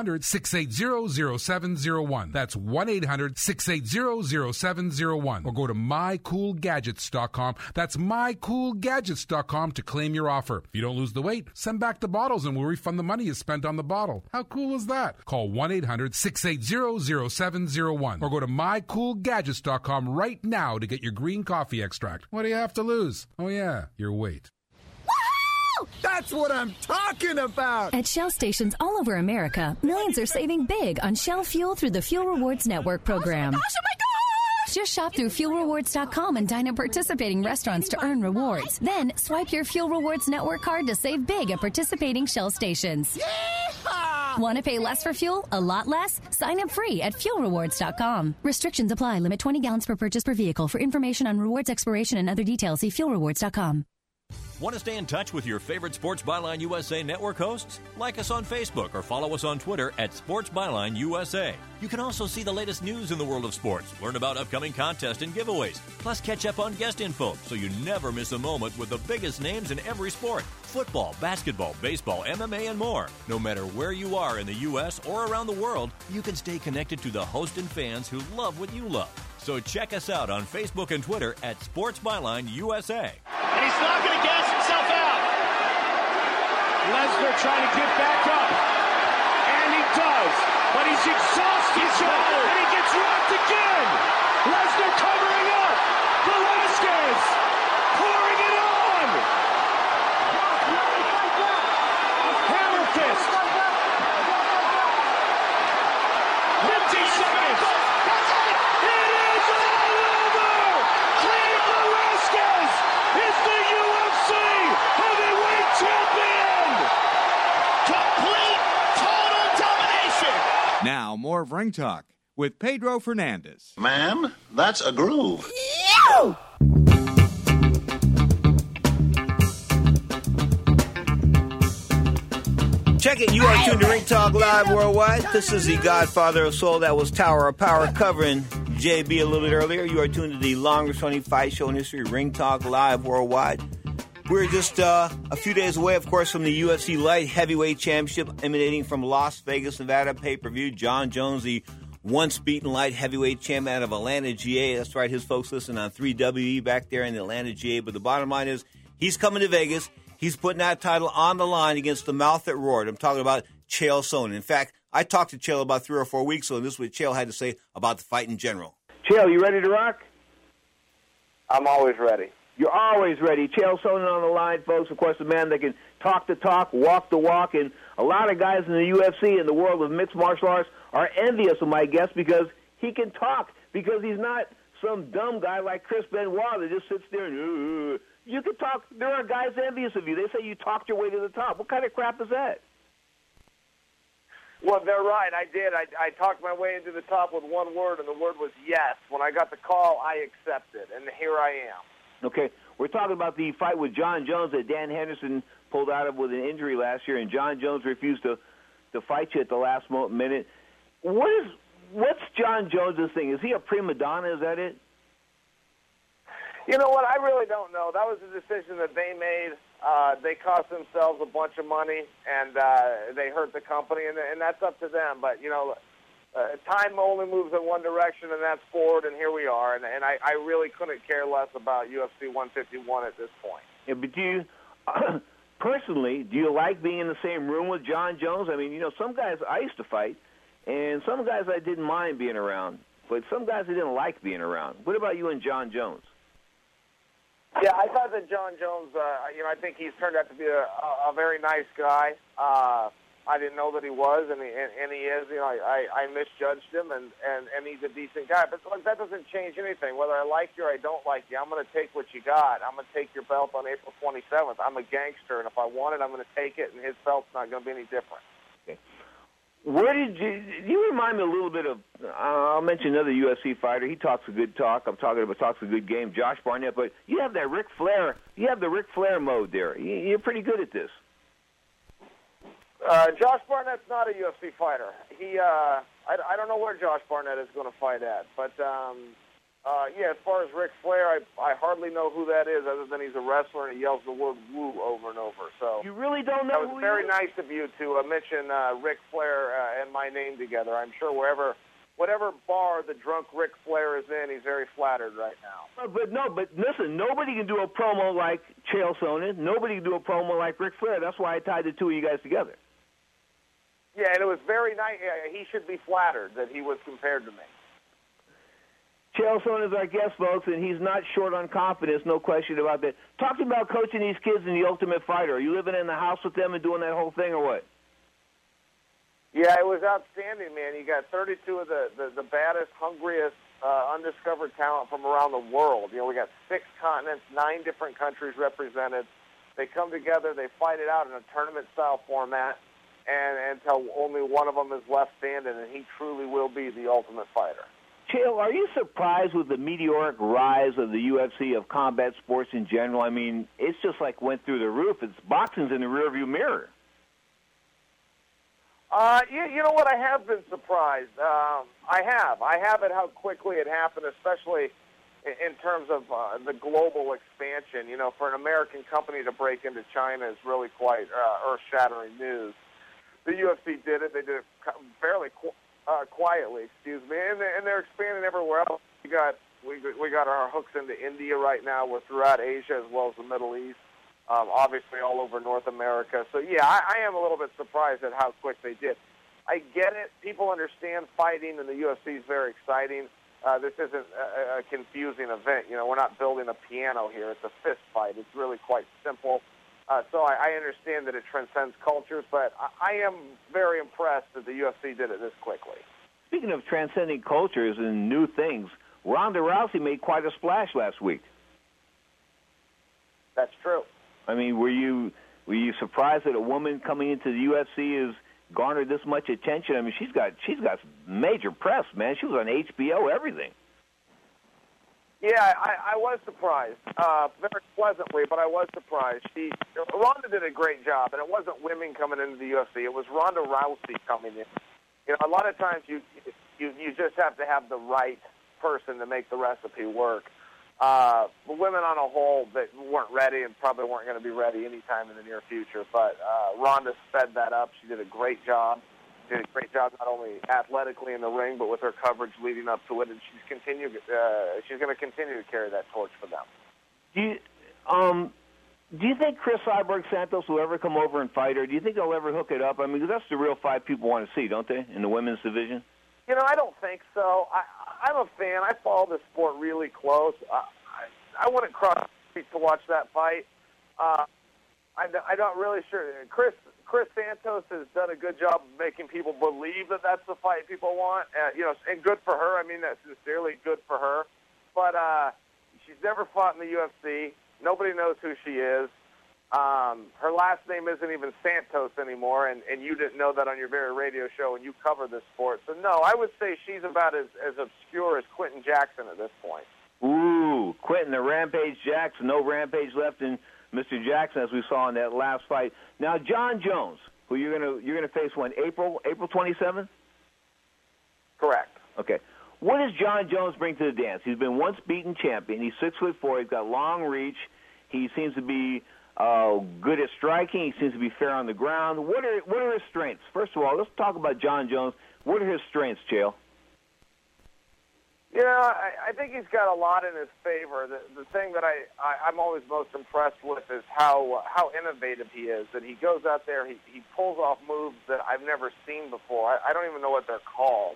1-800-680-0701. That's 1-800-680-0701. Or go to mycoolgadgets.com. That's mycoolgadgets.com to claim your offer. If you don't lose the weight, send back the bottles and we'll refund the money you spent on the bottle. How cool is that? Call 1-800-680-0701. Or go to mycoolgadgets.com right now to get your green coffee extract. What do you have to lose? Oh yeah, your weight. Woo! That's what I'm talking about! At Shell stations all over America, millions are saving big on Shell Fuel through the Fuel Rewards Network program. Oh my gosh! Just shop through FuelRewards.com and dine at participating restaurants to earn rewards. Then swipe your Fuel Rewards Network card to save big at participating Shell stations. Yeehaw! Want to pay less for fuel? A lot less? Sign up free at FuelRewards.com. Restrictions apply. Limit 20 gallons per purchase per vehicle. For information on rewards expiration and other details, see FuelRewards.com. Want to stay in touch with your favorite Sports Byline USA network hosts? Like us on Facebook or follow us on Twitter at Sports Byline USA. You can also see the latest news in the world of sports, learn about upcoming contests and giveaways, plus catch up on guest info so you never miss a moment with the biggest names in every sport. Football, basketball, baseball, MMA, and more. No matter where you are in the U.S. or around the world, you can stay connected to the host and fans who love what you love. So check us out on Facebook and Twitter at Sports Byline USA. And he's not going to gas himself out. Lesnar trying to get back up. And he does. But he's exhausted. And he gets rocked again. Lesnar covering up. Velasquez pouring it on. Hammer fist. 15 seconds. It is all over. Cain Velasquez is the UFC heavyweight champion. Complete, total domination. Now, more of Ring Talk with Pedro Fernandez. Ma'am, that's a groove. Check it. You are tuned to Ring Talk Live Worldwide. This is the Godfather of Soul. That was Tower of Power covering JB a little bit earlier. You are tuned to the longest-running fight show in history, Ring Talk Live Worldwide. We're just a few days away, of course, from the UFC Light Heavyweight Championship emanating from Las Vegas, Nevada pay-per-view. John Jones, the once-beaten light heavyweight champion out of Atlanta, GA. That's right, his folks listen on 3WE back there in the Atlanta, GA. But the bottom line is he's coming to Vegas. He's putting that title on the line against the mouth that roared. I'm talking about Chael Sonnen. In fact, I talked to Chael about 3 or 4 weeks ago, and this is what Chael had to say about the fight in general. Chael, you ready to rock? I'm always ready. You're always ready. Chael Sonnen on the line, folks. Of course, the man that can talk the talk, walk the walk, and a lot of guys in the UFC in the world of mixed martial arts are envious of my guest because he can talk, because he's not some dumb guy like Chris Benoit that just sits there and, you can talk. There are guys envious of you. They say you talked your way to the top. What kind of crap is that? Well, they're right. I did. I talked my way into the top with one word, and the word was yes. When I got the call, I accepted, and here I am. Okay, we're talking about the fight with John Jones that Dan Henderson pulled out of with an injury last year, and John Jones refused to fight you at the last minute. What's John Jones' thing? Is he a prima donna? Is that it? You know what? I really don't know. That was a decision that they made. They cost themselves a bunch of money, and they hurt the company, and that's up to them. But, you know, time only moves in one direction, and that's forward, and here we are. And I really couldn't care less about UFC 151 at this point. Yeah, but do you, personally, do you like being in the same room with John Jones? I mean, you know, some guys I used to fight, and some guys I didn't mind being around, but some guys I didn't like being around. What about you and John Jones? Yeah, I thought that John Jones, I think he's turned out to be a very nice guy. I didn't know that he was, and he is. You know, I misjudged him, and he's a decent guy. But look, that doesn't change anything. Whether I like you or I don't like you, I'm going to take what you got. I'm going to take your belt on April 27th. I'm a gangster, and if I want it, I'm going to take it, and his belt's not going to be any different. Okay. Where did you remind me a little bit of, I'll mention another UFC fighter. He talks a good talk. I'm talking about talks a good game, Josh Barnett. But you have that Ric Flair. You have the Ric Flair mode there. You're pretty good at this. Josh Barnett's not a UFC fighter. I don't know where Josh Barnett is going to fight at. But, as far as Ric Flair, I hardly know who that is other than he's a wrestler and he yells the word woo over and over. So you really don't know who he is? That was very nice of you to mention Ric Flair and my name together. I'm sure whatever bar the drunk Ric Flair is in, he's very flattered right now. But listen, nobody can do a promo like Chael Sonnen. Nobody can do a promo like Ric Flair. That's why I tied the two of you guys together. Yeah, and it was very nice. He should be flattered that he was compared to me. Chael Sonnen is our guest, folks, and he's not short on confidence, no question about that. Talk to me about coaching these kids in The Ultimate Fighter. Are you living in the house with them and doing that whole thing, or what? Yeah, it was outstanding, man. You got 32 of the baddest, hungriest, undiscovered talent from around the world. You know, we got 6 continents, 9 different countries represented. They come together, they fight it out in a tournament-style format, and until only one of them is left standing, and he truly will be the Ultimate Fighter. Chael, are you surprised with the meteoric rise of the UFC, of combat sports in general? I mean, it's just like went through the roof. It's boxing's in the rearview mirror. You know what? I have been surprised. I have at how quickly it happened, especially in terms of the global expansion. You know, for an American company to break into China is really quite earth-shattering news. The UFC did it. They did it fairly quietly, and they're expanding everywhere else. We got our hooks into India right now. We're throughout Asia as well as the Middle East. Obviously all over North America. So, yeah, I am a little bit surprised at how quick they did. I get it. People understand fighting, and the UFC is very exciting. This isn't a confusing event. You know, we're not building a piano here. It's a fist fight. It's really quite simple. So I understand that it transcends cultures, but I am very impressed that the UFC did it this quickly. Speaking of transcending cultures and new things, Ronda Rousey made quite a splash last week. That's true. I mean, were you surprised that a woman coming into the UFC has garnered this much attention? I mean, she's got major press, man. She was on HBO, everything. Yeah, I was surprised, very pleasantly, but I was surprised. Ronda did a great job, and it wasn't women coming into the UFC. It was Ronda Rousey coming in. You know, a lot of times you just have to have the right person to make the recipe work. The women on a whole that weren't ready and probably weren't going to be ready anytime in the near future. But Ronda sped that up. She did a great job. Did a great job not only athletically in the ring, but with her coverage leading up to it. And she's going to continue to carry that torch for them. Do you think Chris Cyborg Santos will ever come over and fight her? Do you think they'll ever hook it up? I mean, because that's the real fight people want to see, don't they, in the women's division? You know, I don't think so. I'm a fan. I follow the sport really close. I wouldn't cross the street to watch that fight. I'm not really sure. Chris Santos has done a good job of making people believe that that's the fight people want. And good for her. I mean that sincerely, good for her. But she's never fought in the UFC. Nobody knows who she is. Her last name isn't even Santos anymore, and you didn't know that on your very radio show, and you cover this sport. So, no, I would say she's about as obscure as Quentin Jackson at this point. Ooh, Quentin, the Rampage Jackson. No Rampage left in Mr. Jackson, as we saw in that last fight. Now, John Jones, who you're gonna face when? April 27th? Correct. Okay. What does John Jones bring to the dance? He's been once beaten champion. He's 6'4". He's got long reach. He seems to be good at striking. He seems to be fair on the ground. What are his strengths? First of all, let's talk about John Jones. What are his strengths, Chael? You know, I think he's got a lot in his favor. The thing that I'm always most impressed with is how innovative he is. That he goes out there, he pulls off moves that I've never seen before. I don't even know what they're called.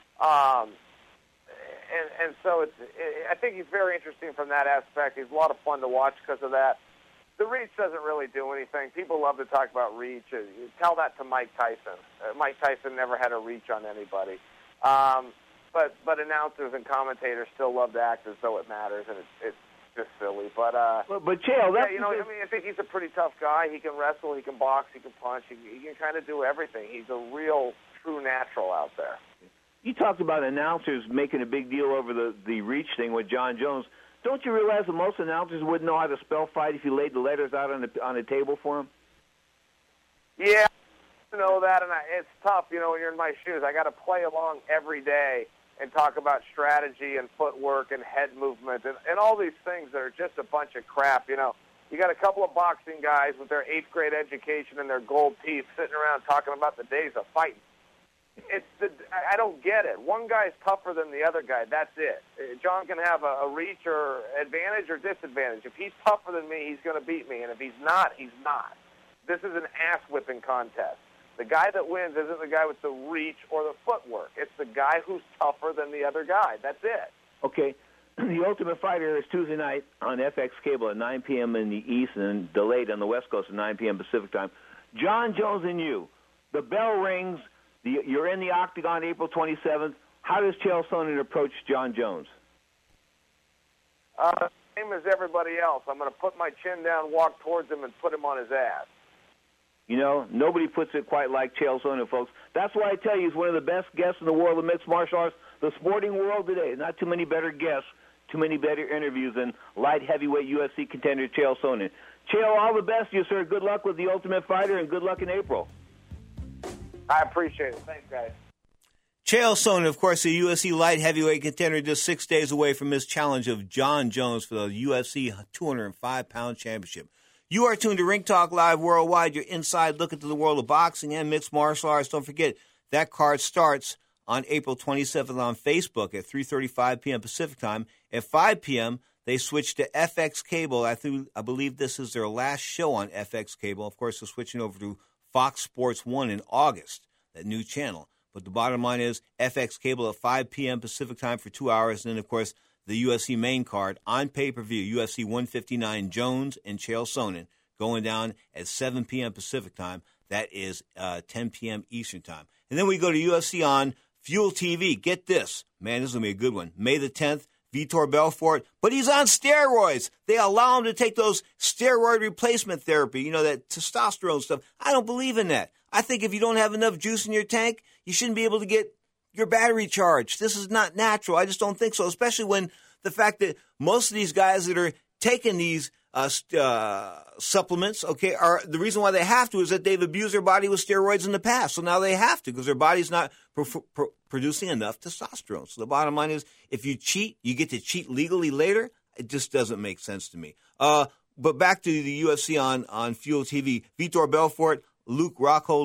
And so I think he's very interesting from that aspect. He's a lot of fun to watch because of that. The reach doesn't really do anything. People love to talk about reach. Tell that to Mike Tyson. Mike Tyson never had a reach on anybody. But announcers and commentators still love to act as though it matters, and it's just silly. But Chael, I think he's a pretty tough guy. He can wrestle, he can box, he can punch, he can kind of do everything. He's a real, true natural out there. You talked about announcers making a big deal over the reach thing with John Jones. Don't you realize that most announcers wouldn't know how to spell fight if you laid the letters out on the table for them? Yeah, I know that, and it's tough, when you're in my shoes. I got to play along every day and talk about strategy and footwork and head movement and all these things that are just a bunch of crap. You got a couple of boxing guys with their 8th grade education and their gold teeth sitting around talking about the days of fighting. I don't get it. One guy's tougher than the other guy. That's it. John can have a reach or advantage or disadvantage. If he's tougher than me, he's going to beat me. And if he's not, he's not. This is an ass-whipping contest. The guy that wins isn't the guy with the reach or the footwork. It's the guy who's tougher than the other guy. That's it. Okay. The Ultimate Fighter is Tuesday night on FX Cable at 9 p.m. in the East and delayed on the West Coast at 9 p.m. Pacific time. John Jones and you. The bell rings. You're in the octagon April 27th. How does Chael Sonnen approach John Jones? Same as everybody else. I'm going to put my chin down, walk towards him, and put him on his ass. Nobody puts it quite like Chael Sonnen, folks. That's why I tell you he's one of the best guests in the world of mixed martial arts, the sporting world today. Not too many better guests, too many better interviews than light heavyweight UFC contender Chael Sonnen. Chael, all the best to you, sir. Good luck with the Ultimate Fighter, and good luck in April. I appreciate it. Thanks, guys. Chael Sonnen, of course, the UFC light heavyweight contender, just 6 days away from his challenge of John Jones for the UFC 205-pound championship. You are tuned to Ring Talk Live Worldwide, your inside look into the world of boxing and mixed martial arts. Don't forget, that card starts on April 27th on Facebook at 3:35 p.m. Pacific time. At 5 p.m., they switch to FX Cable. I believe this is their last show on FX Cable. Of course, they're switching over to Fox Sports 1 in August, that new channel. But the bottom line is FX Cable at 5 p.m. Pacific time for 2 hours. And then, of course, the UFC main card on pay-per-view, UFC 159, Jones and Chael Sonnen, going down at 7 p.m. Pacific time. That is 10 p.m. Eastern time. And then we go to UFC on Fuel TV. Get this. Man, this is going to be a good one. May the 10th, Vitor Belfort, but he's on steroids. They allow him to take those steroid replacement therapy, that testosterone stuff. I don't believe in that. I think if you don't have enough juice in your tank, you shouldn't be able to get your battery charged. This is not natural. I just don't think so, especially when the fact that most of these guys that are taking these supplements, okay, are the reason why they have to is that they've abused their body with steroids in the past. So now they have to because their body's not producing enough testosterone. So the bottom line is if you cheat, you get to cheat legally later. It just doesn't make sense to me. But back to the UFC on Fuel TV. Vitor Belfort, Luke Rockhold,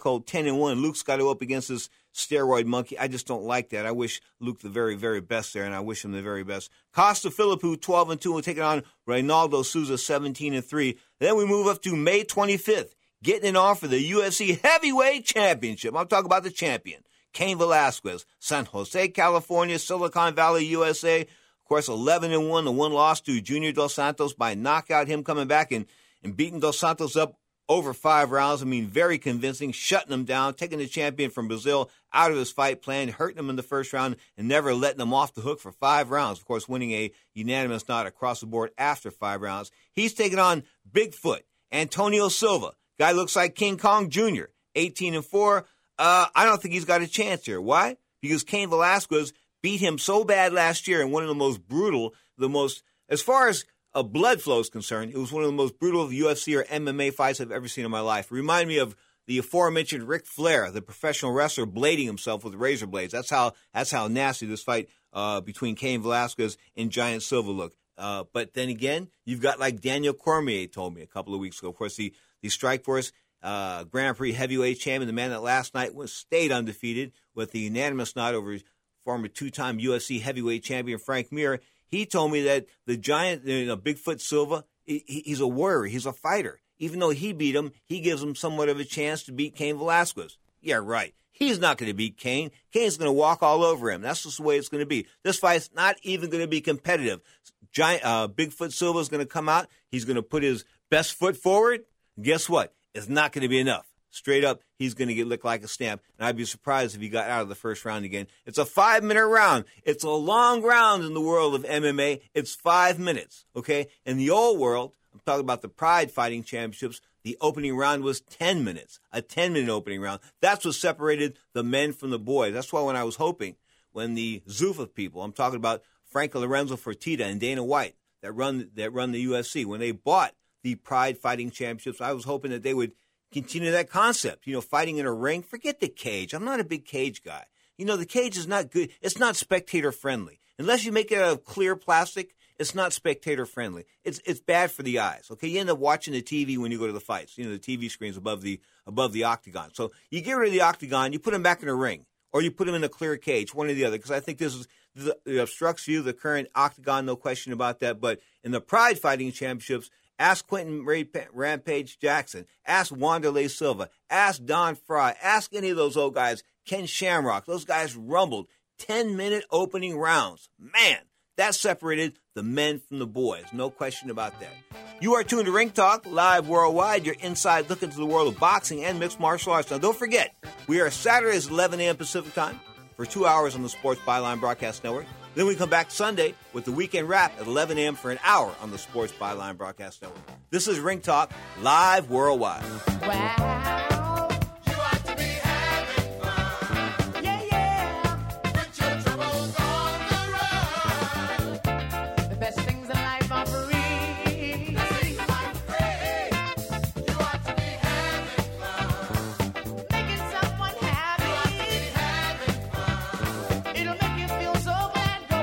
10-1. Luke's got to go up against this steroid monkey. I just don't like that. I wish Luke the very, very best there, and I wish him the very best. Costa Philippou, 12-2, will take it on Reinaldo Souza, 17-3. Then we move up to May 25th, getting it on for the UFC Heavyweight Championship. I'm talking about the champion, Cain Velasquez, San Jose, California, Silicon Valley, USA. Of course, 11-1, the one loss to Junior Dos Santos by knockout. Him coming back and beating Dos Santos up over 5 rounds. I mean, very convincing, shutting him down, taking the champion from Brazil out of his fight plan, hurting him in the first round, and never letting him off the hook for 5 rounds. Of course, winning a unanimous nod across the board after 5 rounds. He's taking on Bigfoot, Antonio Silva. Guy looks like King Kong Jr., 18-4. I don't think he's got a chance here. Why? Because Cain Velasquez beat him so bad last year in one of the most brutal, as far as blood flow is concerned, it was one of the most brutal UFC or MMA fights I've ever seen in my life. It reminded me of the aforementioned Ric Flair, the professional wrestler, blading himself with razor blades. That's how nasty this fight between Cain Velasquez and Giant Silva looked. But then again, you've got like Daniel Cormier told me a couple of weeks ago. Of course, the Strikeforce Grand Prix heavyweight champion, the man that last night stayed undefeated with the unanimous nod over former 2-time UFC heavyweight champion Frank Mir. He told me that the giant, Bigfoot Silva, he's a warrior. He's a fighter. Even though he beat him, he gives him somewhat of a chance to beat Cain Velasquez. Yeah, right. He's not going to beat Cain. Cain's going to walk all over him. That's just the way it's going to be. This fight's not even going to be competitive. Bigfoot Silva's going to come out. He's going to put his best foot forward. Guess what? It's not going to be enough. Straight up, he's going to get licked like a stamp, and I'd be surprised if he got out of the first round again. It's a 5-minute round. It's a long round in the world of MMA. It's 5 minutes, okay? In the old world, I'm talking about the Pride Fighting Championships, the opening round was 10 minutes, a 10-minute opening round. That's what separated the men from the boys. That's why when I was hoping, when the Zuffa people, I'm talking about Frank Lorenzo Fertitta and Dana White that run the UFC, when they bought the Pride Fighting Championships, I was hoping that they would continue that concept, fighting in a ring. Forget the cage. I'm not a big cage guy. The cage is not good. It's not spectator friendly. Unless you make it out of clear plastic, it's not spectator friendly. It's bad for the eyes. Okay, you end up watching the TV when you go to the fights. The TV screen's above the octagon. So you get rid of the octagon, you put them back in a ring, or you put them in a clear cage, one or the other. Because I think this obstructs you, the current octagon, no question about that. But in the Pride Fighting Championships, ask Quentin Rampage Jackson. Ask Wanderlei Silva. Ask Don Fry. Ask any of those old guys. Ken Shamrock. Those guys rumbled. 10-minute opening rounds. Man, that separated the men from the boys. No question about that. You are tuned to Ring Talk, live worldwide. Your inside look into the world of boxing and mixed martial arts. Now, don't forget, we are Saturdays at 11 a.m. Pacific time for 2 hours on the Sports Byline Broadcast Network. Then we come back Sunday with the Weekend Wrap at 11 a.m. for an hour on the Sports Byline Broadcast Network. This is Ring Talk, live worldwide. Wow. You ought to be having fun. Yeah, yeah. Put your troubles on the run. The best things in life are free. The things are free. You ought to be having fun. Making someone happy. You ought to be having fun. It'll make you feel so glad.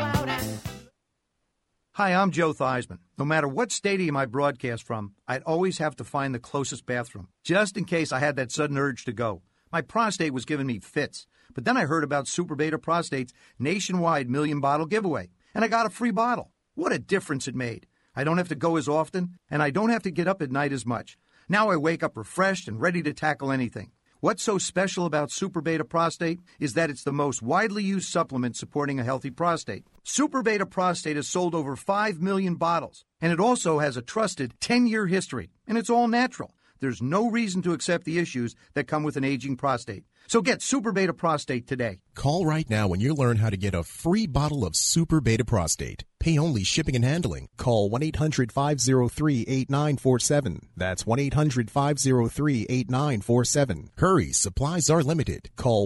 Hi, I'm Joe Theismann. No matter what stadium I broadcast from, I'd always have to find the closest bathroom, just in case I had that sudden urge to go. My prostate was giving me fits, but then I heard about Super Beta Prostate's nationwide 1,000,000-bottle giveaway, and I got a free bottle. What a difference it made. I don't have to go as often, and I don't have to get up at night as much. Now I wake up refreshed and ready to tackle anything. What's so special about Super Beta Prostate is that it's the most widely used supplement supporting a healthy prostate. Super Beta Prostate has sold over 5 million bottles, and it also has a trusted 10-year history, and it's all natural. There's no reason to accept the issues that come with an aging prostate. So get Super Beta Prostate today. Call right now when you learn how to get a free bottle of Super Beta Prostate. Pay only shipping and handling. Call 1-800-503-8947. That's 1-800-503-8947. Hurry, supplies are limited. Call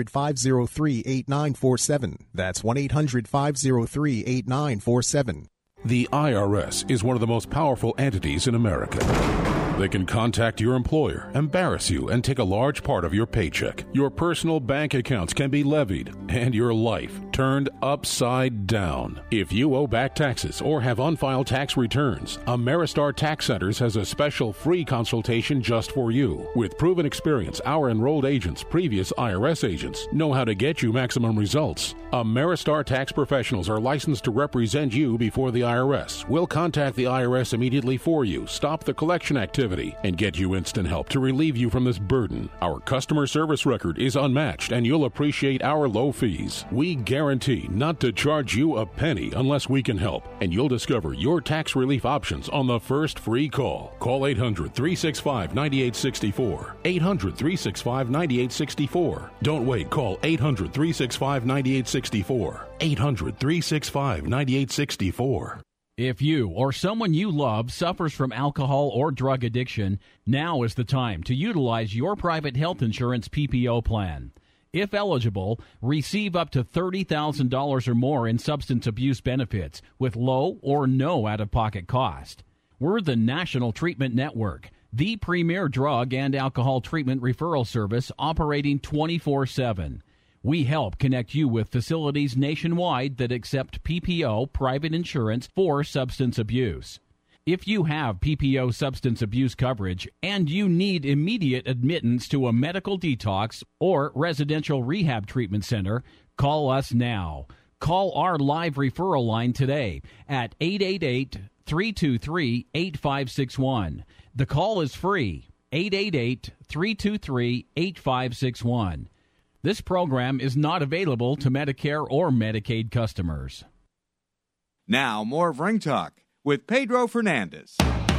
1-800-503-8947. That's 1-800-503-8947. The IRS is one of the most powerful entities in America. They can contact your employer, embarrass you, and take a large part of your paycheck. Your personal bank accounts can be levied, and your life turned upside down. If you owe back taxes or have unfiled tax returns, Ameristar Tax Centers has a special free consultation just for you. With proven experience, our enrolled agents, previous IRS agents, know how to get you maximum results. Ameristar Tax Professionals are licensed to represent you before the IRS. We'll contact the IRS immediately for you, stop the collection activity, and get you instant help to relieve you from this burden. Our customer service record is unmatched, and you'll appreciate our low fees. We guarantee not to charge you a penny unless we can help, and you'll discover your tax relief options on the first free call. Call 800-365-9864. 800-365-9864. Don't wait. Call 800-365-9864. 800-365-9864. If you or someone you love suffers from alcohol or drug addiction, now is the time to utilize your private health insurance PPO plan. If eligible, receive up to $30,000 or more in substance abuse benefits with low or no out-of-pocket cost. We're the National Treatment Network, the premier drug and alcohol treatment referral service operating 24/7. We help connect you with facilities nationwide that accept PPO private insurance for substance abuse. If you have PPO substance abuse coverage and you need immediate admittance to a medical detox or residential rehab treatment center, call us now. Call our live referral line today at 888-323-8561. The call is free, 888-323-8561. This program is not available to Medicare or Medicaid customers. Now, more of Ring Talk with Pedro Fernandez.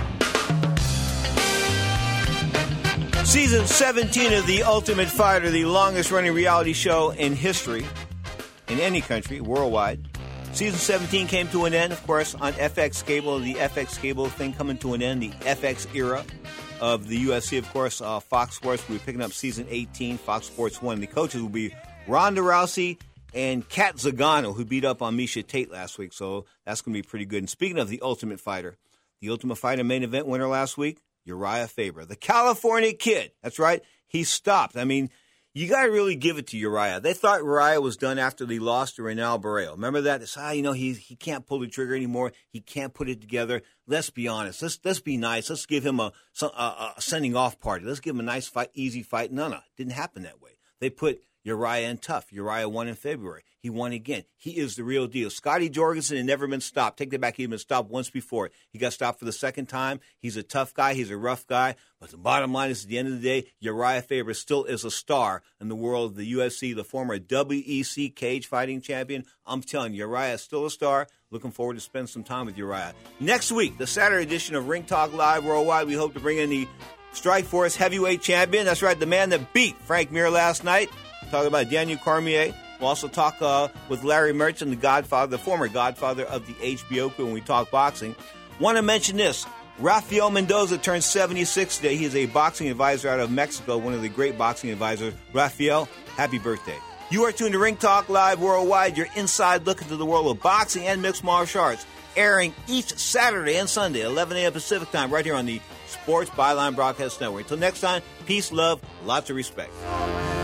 Season 17 of The Ultimate Fighter, the longest-running reality show in history, in any country, worldwide. Season 17 came to an end, of course, on FX Cable. The FX Cable thing coming to an end, the FX era of the UFC, of course. Fox Sports will be picking up Season 18, Fox Sports 1. The coaches will be Ronda Rousey and Kat Zingano, who beat up on Miesha Tate last week. So that's going to be pretty good. And speaking of The Ultimate Fighter main event winner last week, Uriah Faber, the California Kid. That's right. He stopped. I mean, you got to really give it to Uriah. They thought Uriah was done after they lost to Reynal Barrera. Remember that? They said, he can't pull the trigger anymore. He can't put it together. Let's be honest. Let's be nice. Let's give him a sending off party. Let's give him a nice fight, easy fight. No, it didn't happen that way. They put Uriah in tough. Uriah won in February. He won again. He is the real deal. Scotty Jorgensen had never been stopped. Take that back. He'd been stopped once before. He got stopped for the second time. He's a tough guy. He's a rough guy. But the bottom line is, at the end of the day, Uriah Faber still is a star in the world of the UFC, the former WEC cage fighting champion. I'm telling you, Uriah is still a star. Looking forward to spend some time with Uriah. Next week, the Saturday edition of Ring Talk Live Worldwide, we hope to bring in the Strikeforce heavyweight champion. That's right, the man that beat Frank Mir last night. Talking about Daniel Cormier. We'll also talk with Larry Merchant, the former godfather of the HBO crew, when we talk boxing. Want to mention this. Rafael Mendoza turned 76 today. He is a boxing advisor out of Mexico, one of the great boxing advisors. Rafael, happy birthday. You are tuned to Ring Talk Live Worldwide, your inside look into the world of boxing and mixed martial arts, airing each Saturday and Sunday, 11 a.m. Pacific time, right here on the Sports Byline Broadcast Network. Until next time, peace, love, lots of respect.